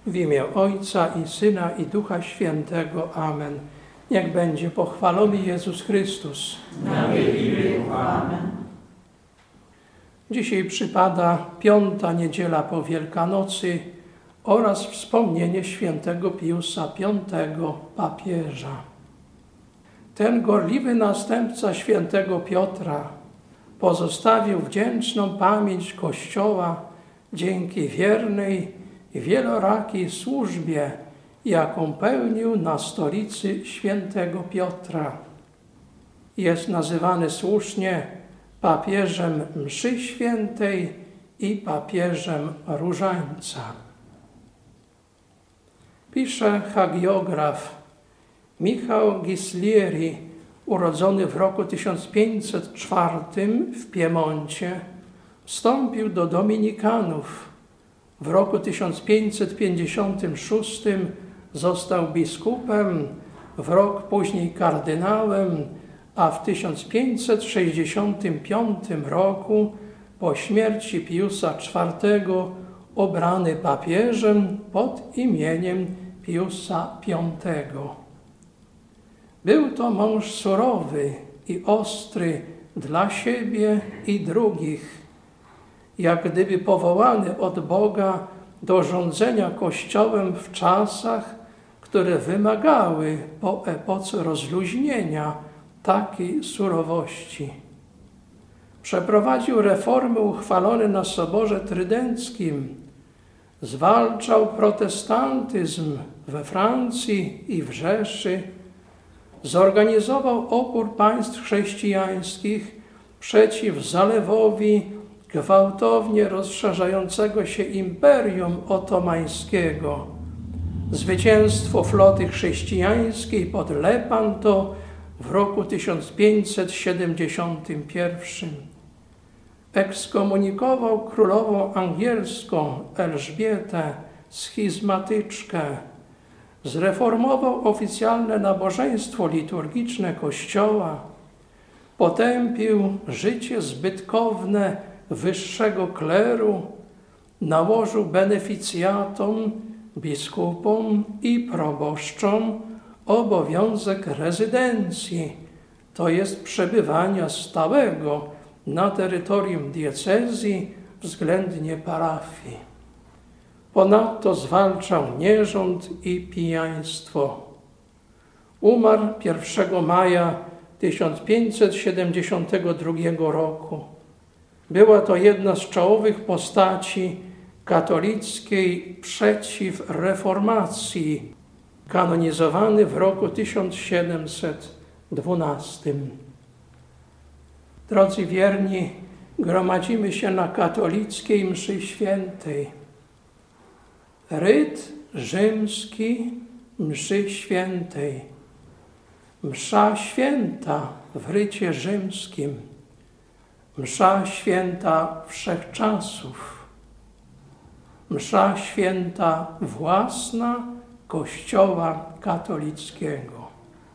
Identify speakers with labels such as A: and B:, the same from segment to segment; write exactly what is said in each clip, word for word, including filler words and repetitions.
A: W imię Ojca i Syna i Ducha Świętego. Amen. Niech będzie pochwalony Jezus Chrystus.
B: Na wieki wieków. Amen.
A: Dzisiaj przypada piąta niedziela po Wielkanocy oraz wspomnienie świętego Piusa Piątego, papieża. Ten gorliwy następca świętego Piotra pozostawił wdzięczną pamięć Kościoła dzięki wiernej i wielorakiej służbie, jaką pełnił na stolicy świętego Piotra. Jest nazywany słusznie papieżem mszy świętej i papieżem różańca. Pisze hagiograf Michał Ghislieri, urodzony w roku tysiąc pięćset czwartym w Piemoncie, wstąpił do dominikanów. W roku tysiąc pięćset pięćdziesiątym szóstym został biskupem, w rok później kardynałem, a w tysiąc pięćset sześćdziesiątym piątym roku po śmierci Piusa czwartego obrany papieżem pod imieniem Piusa piątego. Był to mąż surowy i ostry dla siebie i drugich, jak gdyby powołany od Boga do rządzenia Kościołem w czasach, które wymagały po epoce rozluźnienia takiej surowości. Przeprowadził reformy uchwalone na Soborze Trydenckim, zwalczał protestantyzm we Francji i w Rzeszy, zorganizował opór państw chrześcijańskich przeciw zalewowi gwałtownie rozszerzającego się Imperium Otomańskiego, zwycięstwo floty chrześcijańskiej pod Lepanto w roku tysiąc pięćset siedemdziesiątym pierwszym. Ekskomunikował królową angielską Elżbietę, schizmatyczkę, zreformował oficjalne nabożeństwo liturgiczne Kościoła, potępił życie zbytkowne wyższego kleru, nałożył beneficjatom, biskupom i proboszczom obowiązek rezydencji, to jest przebywania stałego na terytorium diecezji względnie parafii. Ponadto zwalczał nierząd i pijaństwo. Umarł pierwszego maja tysiąc pięćset siedemdziesiątego drugiego roku. Była to jedna z czołowych postaci katolickiej przeciwreformacji, kanonizowany w roku tysiąc siedemset dwunastym. Drodzy wierni, gromadzimy się na katolickiej mszy świętej. Ryt rzymski mszy świętej. Msza święta w rycie rzymskim. Msza święta wszechczasów. Msza święta własna Kościoła katolickiego.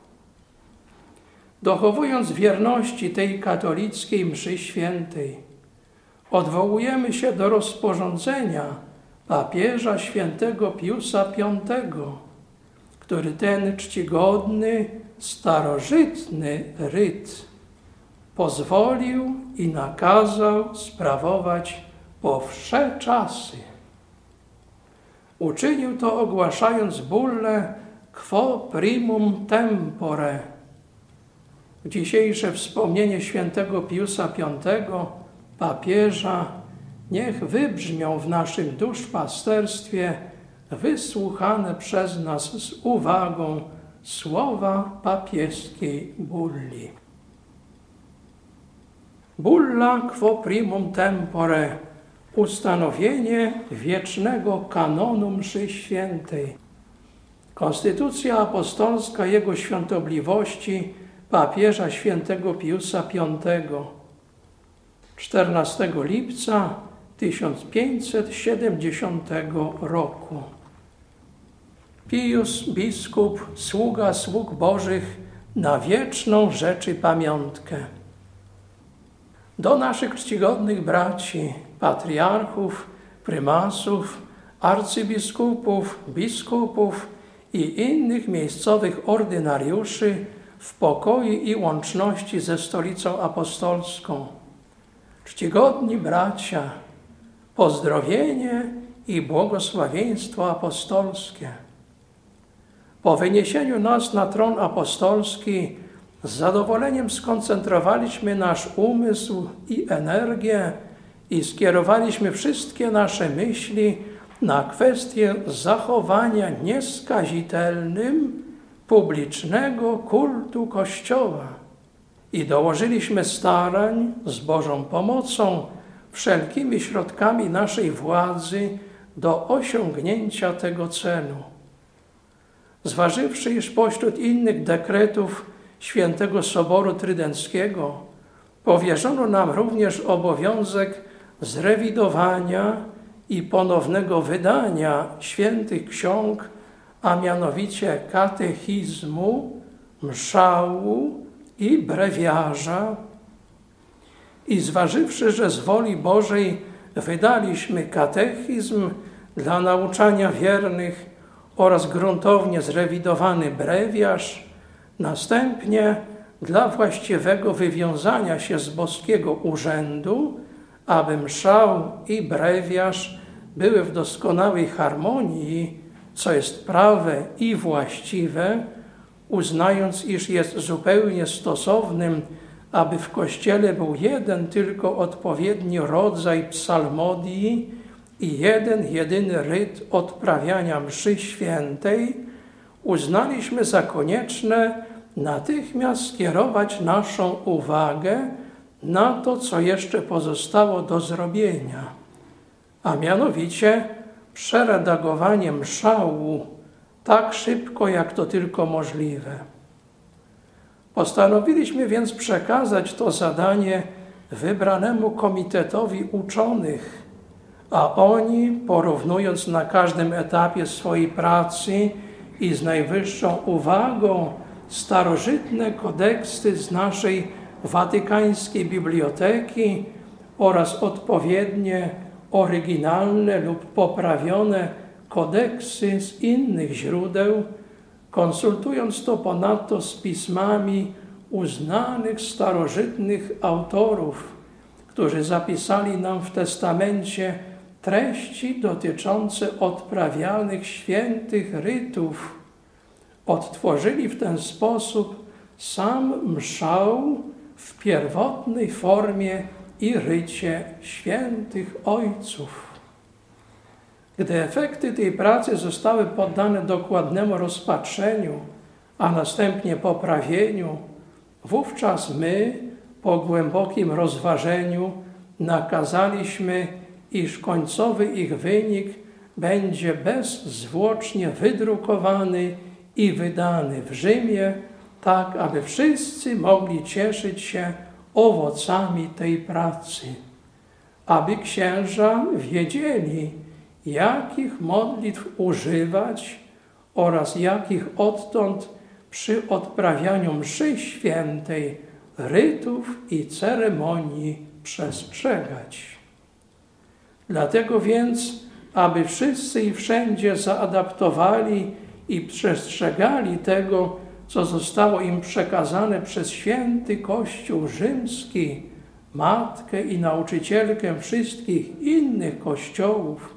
A: Dochowując wierności tej katolickiej mszy świętej, odwołujemy się do rozporządzenia papieża świętego Piusa piątego, który ten czcigodny, starożytny ryt pozwolił i nakazał sprawować po wsze czasy. Uczynił to ogłaszając bullę quo primum tempore. Dzisiejsze wspomnienie świętego Piusa piątego, papieża, niech wybrzmią w naszym duszpasterstwie wysłuchane przez nas z uwagą słowa papieskiej bulli. Bulla quo primum tempore, ustanowienie wiecznego kanonu mszy świętej. Konstytucja apostolska Jego Świątobliwości papieża świętego Piusa piątego, czternastego lipca tysiąc pięćset siedemdziesiątego roku. Pius, biskup, sługa sług Bożych, na wieczną rzeczy pamiątkę. Do naszych czcigodnych braci, patriarchów, prymasów, arcybiskupów, biskupów i innych miejscowych ordynariuszy w pokoju i łączności ze Stolicą Apostolską. Czcigodni bracia, pozdrowienie i błogosławieństwo apostolskie. Po wyniesieniu nas na tron apostolski z zadowoleniem skoncentrowaliśmy nasz umysł i energię i skierowaliśmy wszystkie nasze myśli na kwestię zachowania nieskazitelnym publicznego kultu Kościoła i dołożyliśmy starań z Bożą pomocą wszelkimi środkami naszej władzy do osiągnięcia tego celu. Zważywszy, iż pośród innych dekretów Świętego Soboru Trydenckiego powierzono nam również obowiązek zrewidowania i ponownego wydania świętych ksiąg, a mianowicie katechizmu, mszału i brewiarza. I zważywszy, że z woli Bożej wydaliśmy katechizm dla nauczania wiernych oraz gruntownie zrewidowany brewiarz, następnie dla właściwego wywiązania się z boskiego urzędu, aby mszał i brewiarz były w doskonałej harmonii, co jest prawe i właściwe, uznając, iż jest zupełnie stosownym, aby w Kościele był jeden tylko odpowiedni rodzaj psalmodii i jeden jedyny ryt odprawiania mszy świętej, uznaliśmy za konieczne natychmiast skierować naszą uwagę na to, co jeszcze pozostało do zrobienia, a mianowicie przeredagowanie mszału tak szybko, jak to tylko możliwe. Postanowiliśmy więc przekazać to zadanie wybranemu komitetowi uczonych, a oni, porównując na każdym etapie swojej pracy i z najwyższą uwagą starożytne kodeksy z naszej watykańskiej biblioteki oraz odpowiednie oryginalne lub poprawione kodeksy z innych źródeł, konsultując to ponadto z pismami uznanych starożytnych autorów, którzy zapisali nam w testamencie treści dotyczące odprawianych świętych rytów, odtworzyli w ten sposób sam mszał w pierwotnej formie i rycie świętych ojców. Gdy efekty tej pracy zostały poddane dokładnemu rozpatrzeniu, a następnie poprawieniu, wówczas my, po głębokim rozważeniu, nakazaliśmy, iż końcowy ich wynik będzie bezzwłocznie wydrukowany i wydany w Rzymie, tak aby wszyscy mogli cieszyć się owocami tej pracy, aby księża wiedzieli, jakich modlitw używać oraz jakich odtąd przy odprawianiu mszy świętej, rytów i ceremonii przestrzegać. Dlatego więc, aby wszyscy i wszędzie zaadaptowali i przestrzegali tego, co zostało im przekazane przez święty Kościół rzymski, matkę i nauczycielkę wszystkich innych kościołów,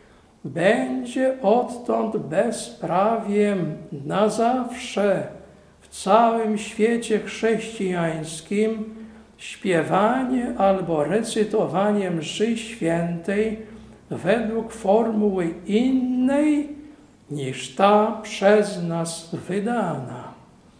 A: będzie odtąd bezprawiem na zawsze w całym świecie chrześcijańskim śpiewanie albo recytowanie mszy świętej według formuły innej niż ta przez nas wydana.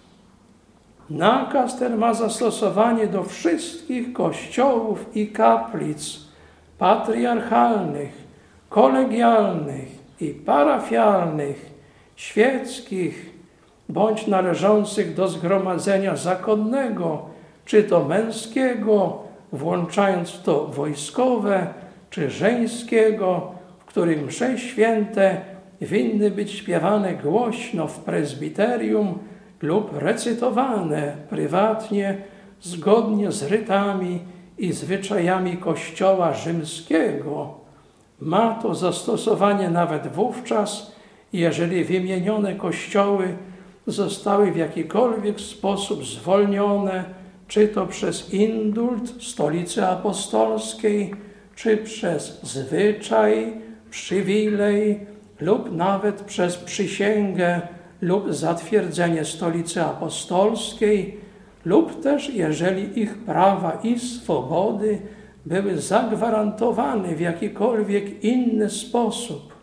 A: Nakaz ten ma zastosowanie do wszystkich kościołów i kaplic patriarchalnych, kolegialnych i parafialnych, świeckich bądź należących do zgromadzenia zakonnego, czy to męskiego, włączając w to wojskowe, czy żeńskiego, w którym msze święte winny być śpiewane głośno w prezbiterium lub recytowane prywatnie zgodnie z rytami i zwyczajami Kościoła rzymskiego, Ma to zastosowanie nawet wówczas, jeżeli wymienione kościoły zostały w jakikolwiek sposób zwolnione, czy to przez indult Stolicy Apostolskiej, czy przez zwyczaj, przywilej lub nawet przez przysięgę lub zatwierdzenie Stolicy Apostolskiej, lub też jeżeli ich prawa i swobody były zagwarantowane w jakikolwiek inny sposób,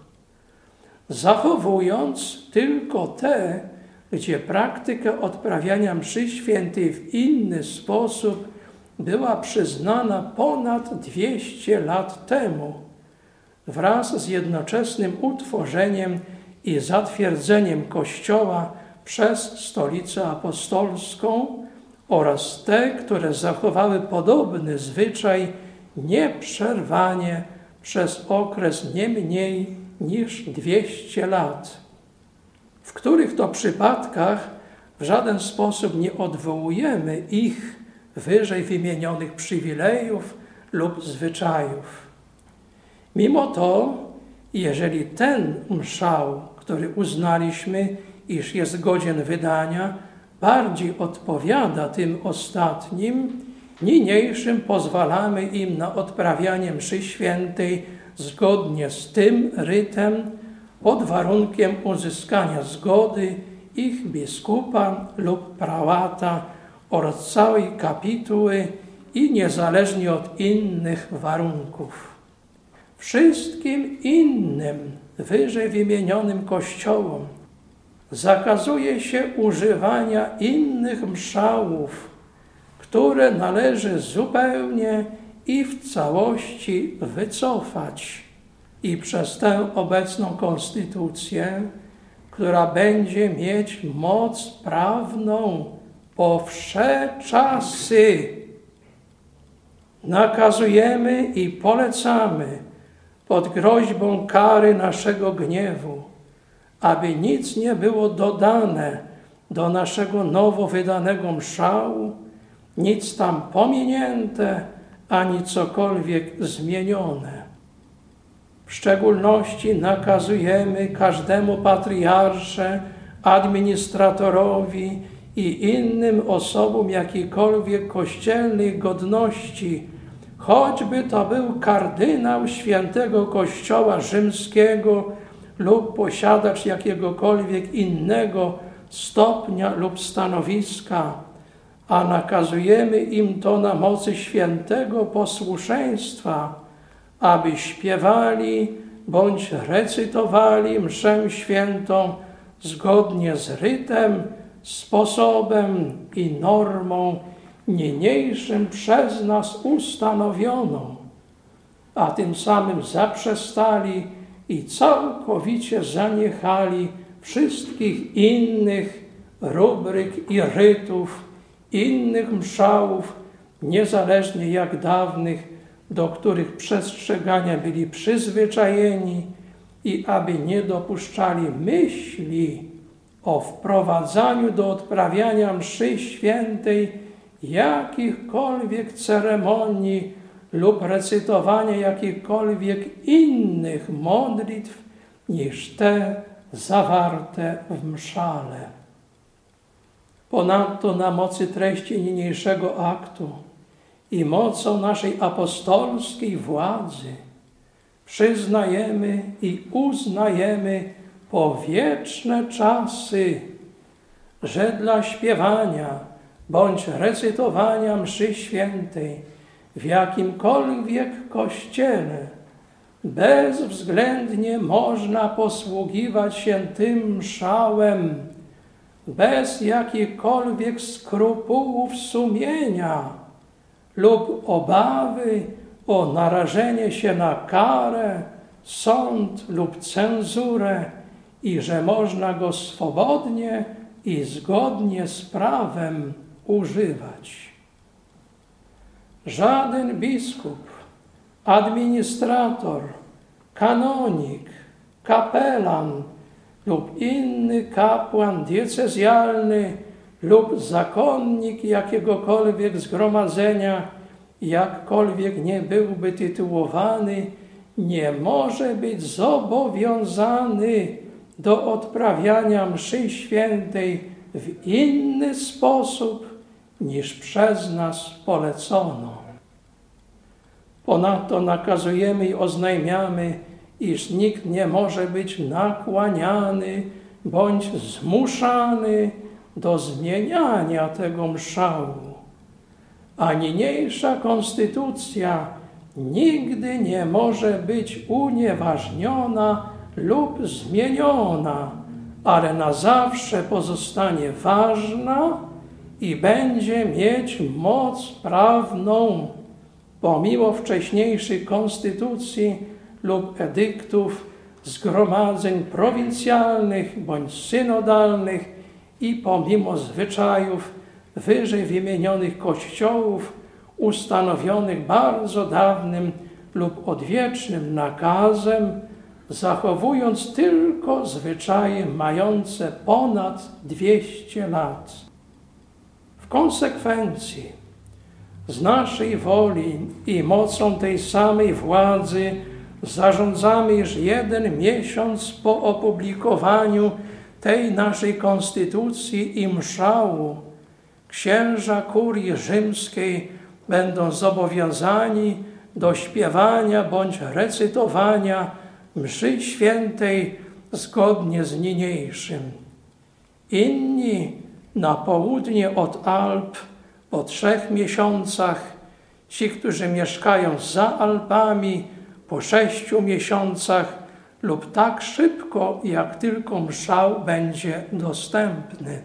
A: zachowując tylko te, gdzie praktyka odprawiania mszy świętej w inny sposób była przyznana ponad dwieście lat temu, wraz z jednoczesnym utworzeniem i zatwierdzeniem Kościoła przez Stolicę Apostolską, oraz te, które zachowały podobny zwyczaj nieprzerwanie przez okres nie mniej niż dwieście lat, w których to przypadkach w żaden sposób nie odwołujemy ich wyżej wymienionych przywilejów lub zwyczajów. Mimo to, jeżeli ten mszał, który uznaliśmy, iż jest godzien wydania, bardziej odpowiada tym ostatnim, niniejszym pozwalamy im na odprawianie mszy świętej zgodnie z tym rytem, pod warunkiem uzyskania zgody ich biskupa lub prałata oraz całej kapituły i niezależnie od innych warunków. Wszystkim innym wyżej wymienionym kościołom zakazuje się używania innych mszałów, które należy zupełnie i w całości wycofać i przez tę obecną konstytucję, która będzie mieć moc prawną po wsze czasy, nakazujemy i polecamy pod groźbą kary naszego gniewu, aby nic nie było dodane do naszego nowo wydanego mszału, nic tam pominięte, ani cokolwiek zmienione. W szczególności nakazujemy każdemu patriarsze, administratorowi i innym osobom jakiejkolwiek kościelnej godności, choćby to był kardynał świętego Kościoła Rzymskiego lub posiadacz jakiegokolwiek innego stopnia lub stanowiska, a nakazujemy im to na mocy świętego posłuszeństwa, aby śpiewali bądź recytowali mszę świętą zgodnie z rytem, sposobem i normą niniejszym przez nas ustanowioną, a tym samym zaprzestali i całkowicie zaniechali wszystkich innych rubryk i rytów, innych mszałów, niezależnie jak dawnych, do których przestrzegania byli przyzwyczajeni, i aby nie dopuszczali myśli o wprowadzaniu do odprawiania mszy świętej jakichkolwiek ceremonii lub recytowania jakichkolwiek innych modlitw niż te zawarte w mszale. Ponadto na mocy treści niniejszego aktu i mocą naszej apostolskiej władzy przyznajemy i uznajemy po wieczne czasy, że dla śpiewania bądź recytowania mszy świętej w jakimkolwiek kościele bezwzględnie można posługiwać się tym mszałem bez jakichkolwiek skrupułów sumienia lub obawy o narażenie się na karę, sąd lub cenzurę i że można go swobodnie i zgodnie z prawem używać. Żaden biskup, administrator, kanonik, kapelan lub inny kapłan diecezjalny lub zakonnik jakiegokolwiek zgromadzenia, jakkolwiek nie byłby tytułowany, nie może być zobowiązany do odprawiania mszy świętej w inny sposób niż przez nas polecono. Ponadto nakazujemy i oznajmiamy, iż nikt nie może być nakłaniany bądź zmuszany do zmieniania tego mszału. A niniejsza konstytucja nigdy nie może być unieważniona lub zmieniona, ale na zawsze pozostanie ważna i będzie mieć moc prawną, pomimo wcześniejszych konstytucji lub edyktów, zgromadzeń prowincjalnych bądź synodalnych i pomimo zwyczajów wyżej wymienionych kościołów ustanowionych bardzo dawnym lub odwiecznym nakazem, zachowując tylko zwyczaje mające ponad dwieście lat. W konsekwencji z naszej woli i mocą tej samej władzy zarządzamy, iż jeden miesiąc po opublikowaniu tej naszej konstytucji i mszału księża kurii rzymskiej będą zobowiązani do śpiewania bądź recytowania mszy świętej zgodnie z niniejszym. Inni na południe od Alp po trzech miesiącach, ci, którzy mieszkają za Alpami po sześciu miesiącach lub tak szybko, jak tylko mszał będzie dostępny.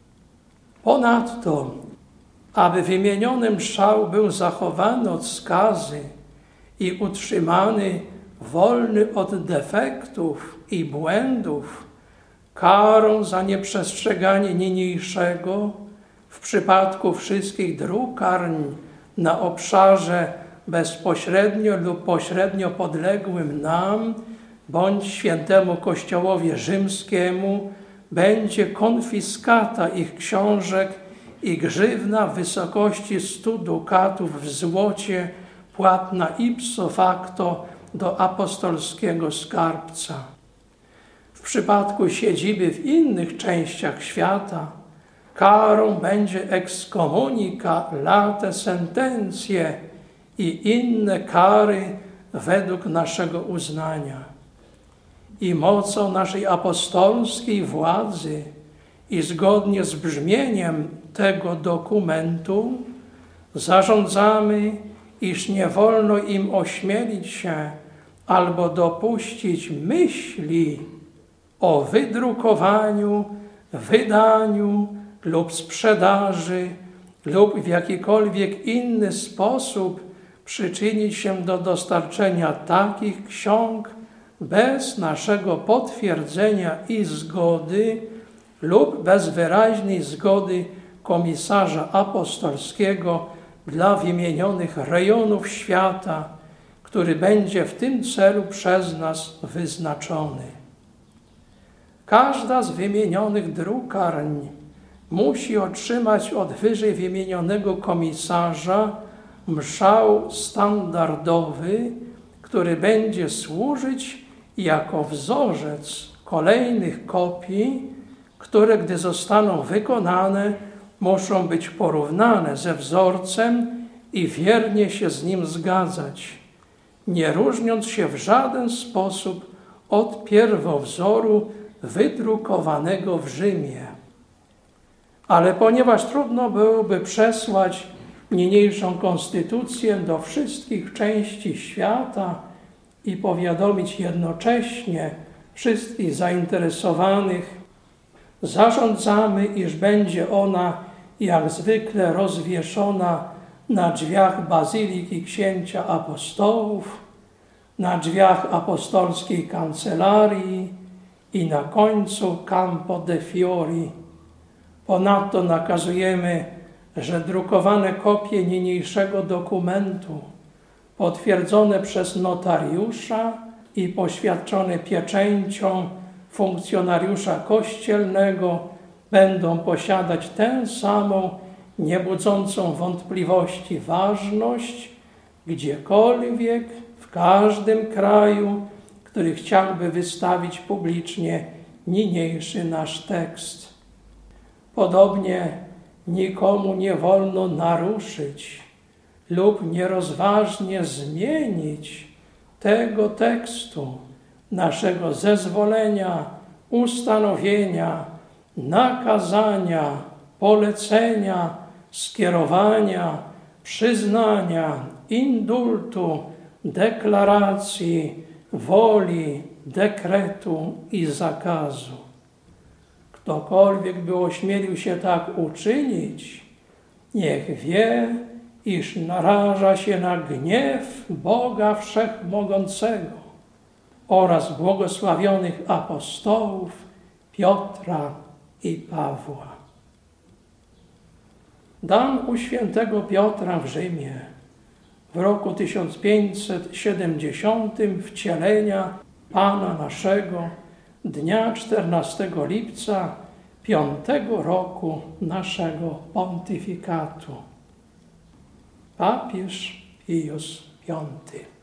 A: Ponadto, aby wymieniony mszał był zachowany od skazy i utrzymany wolny od defektów i błędów, karą za nieprzestrzeganie niniejszego w przypadku wszystkich drukarń na obszarze bezpośrednio lub pośrednio podległym nam bądź świętemu Kościołowi rzymskiemu będzie konfiskata ich książek i grzywna w wysokości stu dukatów w złocie płatna ipso facto do apostolskiego skarbca. W przypadku siedziby w innych częściach świata karą będzie excomunica late sentencje i inne kary według naszego uznania. I mocą naszej apostolskiej władzy i zgodnie z brzmieniem tego dokumentu zarządzamy, iż nie wolno im ośmielić się albo dopuścić myśli o wydrukowaniu, wydaniu lub sprzedaży lub w jakikolwiek inny sposób przyczynić się do dostarczenia takich ksiąg bez naszego potwierdzenia i zgody lub bez wyraźnej zgody komisarza apostolskiego dla wymienionych rejonów świata, który będzie w tym celu przez nas wyznaczony. Każda z wymienionych drukarń musi otrzymać od wyżej wymienionego komisarza mszał standardowy, który będzie służyć jako wzorzec kolejnych kopii, które, gdy zostaną wykonane, muszą być porównane ze wzorcem i wiernie się z nim zgadzać, nie różniąc się w żaden sposób od pierwowzoru wydrukowanego w Rzymie. Ale ponieważ trudno byłoby przesłać niniejszą konstytucję do wszystkich części świata i powiadomić jednocześnie wszystkich zainteresowanych, zarządzamy, iż będzie ona jak zwykle rozwieszona na drzwiach Bazyliki Księcia Apostołów, na drzwiach apostolskiej kancelarii i na końcu Campo de' Fiori. Ponadto nakazujemy, że drukowane kopie niniejszego dokumentu, potwierdzone przez notariusza i poświadczone pieczęcią funkcjonariusza kościelnego, będą posiadać tę samą, niebudzącą wątpliwości ważność, gdziekolwiek, w w każdym kraju, który chciałby wystawić publicznie niniejszy nasz tekst. Podobnie nikomu nie wolno naruszyć lub nierozważnie zmienić tego tekstu, naszego zezwolenia, ustanowienia, nakazania, polecenia, skierowania, przyznania, indultu, deklaracji, woli, dekretu i zakazu. Ktokolwiek by ośmielił się tak uczynić, niech wie, iż naraża się na gniew Boga Wszechmogącego oraz błogosławionych apostołów Piotra i Pawła. Dan u świętego Piotra w Rzymie w roku tysiąc pięćset siedemdziesiątym wcielenia Pana naszego dnia czternastego lipca piątego roku naszego pontyfikatu. Papież Pius piąty.